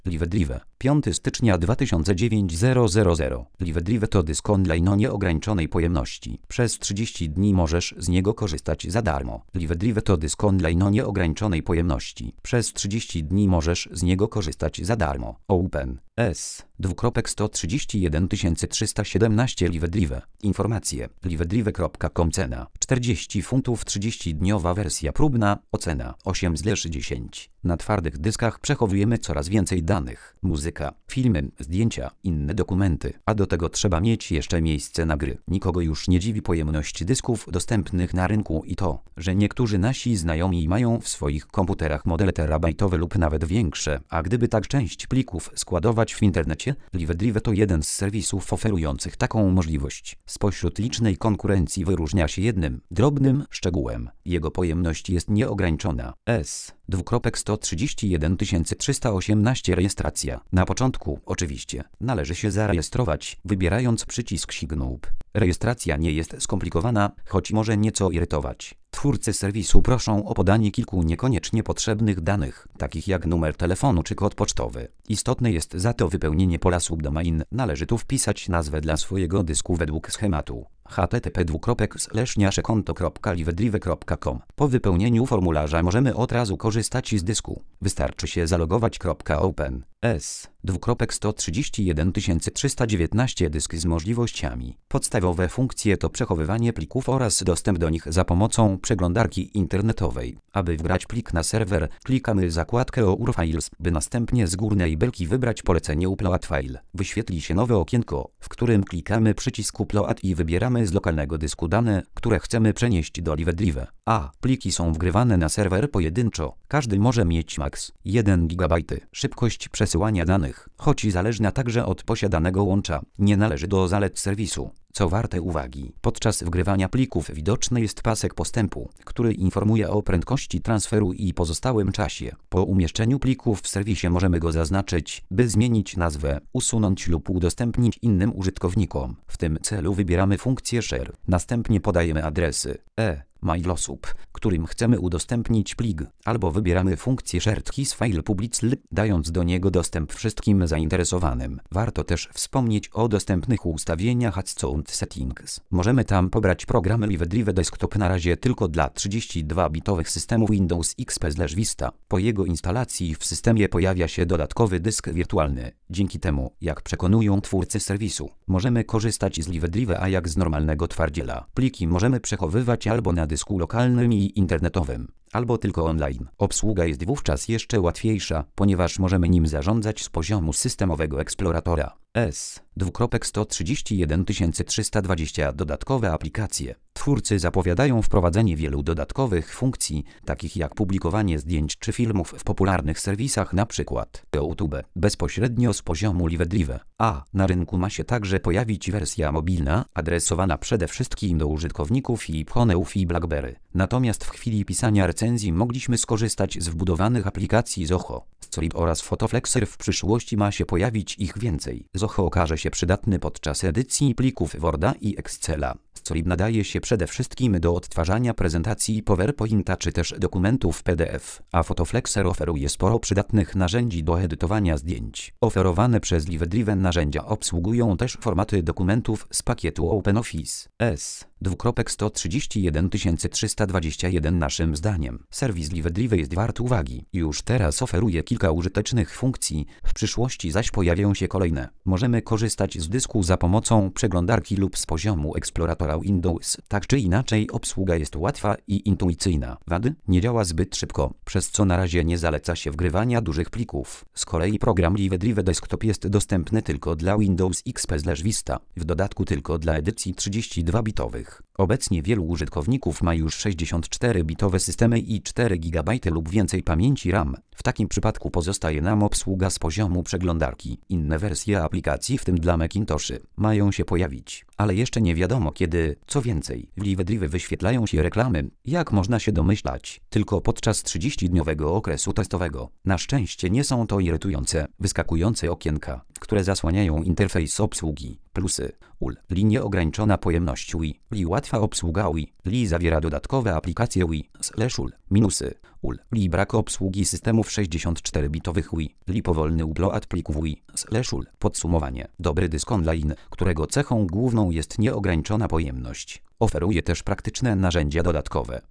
Livedrive, 5 stycznia 2009 000. Livedrive to dysk online o nieograniczonej pojemności. Przez 30 dni możesz z niego korzystać za darmo. Livedrive to dysk online o nieograniczonej pojemności. Przez 30 dni możesz z niego korzystać za darmo. Open S. 131 317 Livedrive. Informacje. Livedrive.com. Cena 40 funtów. 30-dniowa wersja próbna. Ocena 8/10. Na twardych dyskach przechowujemy coraz więcej danych. Muzyka, filmy, zdjęcia, inne dokumenty. A do tego trzeba mieć jeszcze miejsce na gry. Nikogo już nie dziwi pojemność dysków dostępnych na rynku i to, że niektórzy nasi znajomi mają w swoich komputerach modele terabajtowe lub nawet większe. A gdyby tak część plików składować w internecie, Livedrive to jeden z serwisów oferujących taką możliwość. Spośród licznej konkurencji wyróżnia się jednym, drobnym szczegółem. Jego pojemność jest nieograniczona. S. 131 318 Rejestracja. Na początku, oczywiście, należy się zarejestrować, wybierając przycisk Sign Up. Rejestracja nie jest skomplikowana, choć może nieco irytować. Twórcy serwisu proszą o podanie kilku niekoniecznie potrzebnych danych, takich jak numer telefonu czy kod pocztowy. Istotne jest za to wypełnienie pola subdomain. Należy tu wpisać nazwę dla swojego dysku według schematu. http://konto.livedrive.com. Po wypełnieniu formularza możemy od razu korzystać z dysku. Wystarczy się zalogować. Open S. 131 319 Dysk z możliwościami. Podstawowe funkcje to przechowywanie plików oraz dostęp do nich za pomocą przeglądarki internetowej. Aby wgrać plik na serwer, klikamy zakładkę Our Files, by następnie z górnej belki wybrać polecenie Upload File. Wyświetli się nowe okienko, w którym klikamy przycisk Upload i wybieramy z lokalnego dysku dane, które chcemy przenieść do Livedrive. Pliki są wgrywane na serwer pojedynczo. Każdy może mieć max 1 GB. Szybkość przesyłania danych, choć zależna także od posiadanego łącza, nie należy do zalet serwisu. Co warte uwagi, podczas wgrywania plików widoczny jest pasek postępu, który informuje o prędkości transferu i pozostałym czasie. Po umieszczeniu plików w serwisie możemy go zaznaczyć, by zmienić nazwę, usunąć lub udostępnić innym użytkownikom. W tym celu wybieramy funkcję Share. Następnie podajemy adresy mail osób, którym chcemy udostępnić plik, albo wybieramy funkcję Shared Keys File Publicly, dając do niego dostęp wszystkim zainteresowanym. Warto też wspomnieć o dostępnych ustawieniach Advanced Settings. Możemy tam pobrać programy Livedrive Desktop na razie tylko dla 32-bitowych systemów Windows XP/Vista. Po jego instalacji w systemie pojawia się dodatkowy dysk wirtualny. Dzięki temu, jak przekonują twórcy serwisu, możemy korzystać z Livedrive jak z normalnego twardziela. Pliki możemy przechowywać albo na dysku lokalnym i internetowym, albo tylko online. Obsługa jest wówczas jeszcze łatwiejsza, ponieważ możemy nim zarządzać z poziomu systemowego eksploratora. S. 131 320 Dodatkowe aplikacje. Twórcy zapowiadają wprowadzenie wielu dodatkowych funkcji, takich jak publikowanie zdjęć czy filmów w popularnych serwisach, np. YouTube, bezpośrednio z poziomu Livedrive. Na rynku ma się także pojawić wersja mobilna, adresowana przede wszystkim do użytkowników iPhone'ów i BlackBerry. Natomiast w chwili pisania recenzji mogliśmy skorzystać z wbudowanych aplikacji Zoho, Script oraz Photoflexer. W przyszłości ma się pojawić ich więcej. Zoho okaże się przydatny podczas edycji plików Worda i Excela. Script nadaje się przede wszystkim do odtwarzania prezentacji PowerPointa czy też dokumentów PDF, a Photoflexer oferuje sporo przydatnych narzędzi do edytowania zdjęć. Oferowane przez Livedrive narzędzia obsługują też formaty dokumentów z pakietu OpenOffice. S. 131 321 Naszym zdaniem serwis Livedrive jest wart uwagi. Już teraz oferuje kilka użytecznych funkcji, w przyszłości zaś pojawią się kolejne. Możemy korzystać z dysku za pomocą przeglądarki lub z poziomu eksploratora Windows. Tak czy inaczej obsługa jest łatwa i intuicyjna. Wady? Nie działa zbyt szybko, przez co na razie nie zaleca się wgrywania dużych plików. Z kolei program Livedrive Desktop jest dostępny tylko dla Windows XP/Vista, w dodatku tylko dla edycji 32-bitowych. Obecnie wielu użytkowników ma już 64-bitowe systemy i 4 GB lub więcej pamięci RAM. W takim przypadku pozostaje nam obsługa z poziomu przeglądarki. Inne wersje aplikacji, w tym dla Macintoshy, mają się pojawić, ale jeszcze nie wiadomo kiedy. Co więcej, w Livedrive wyświetlają się reklamy, jak można się domyślać, tylko podczas 30-dniowego okresu testowego. Na szczęście nie są to irytujące, wyskakujące okienka, które zasłaniają interfejs obsługi. Plusy: linie ograniczona pojemność Wi-Fi, Łatwa obsługa UI. Li zawiera dodatkowe aplikacje UI/UL. Minusy. UL. Li brak obsługi systemów 64-bitowych UI. Li powolny upload plików UI/UL. Podsumowanie. Dobry dysk online, którego cechą główną jest nieograniczona pojemność. Oferuje też praktyczne narzędzia dodatkowe.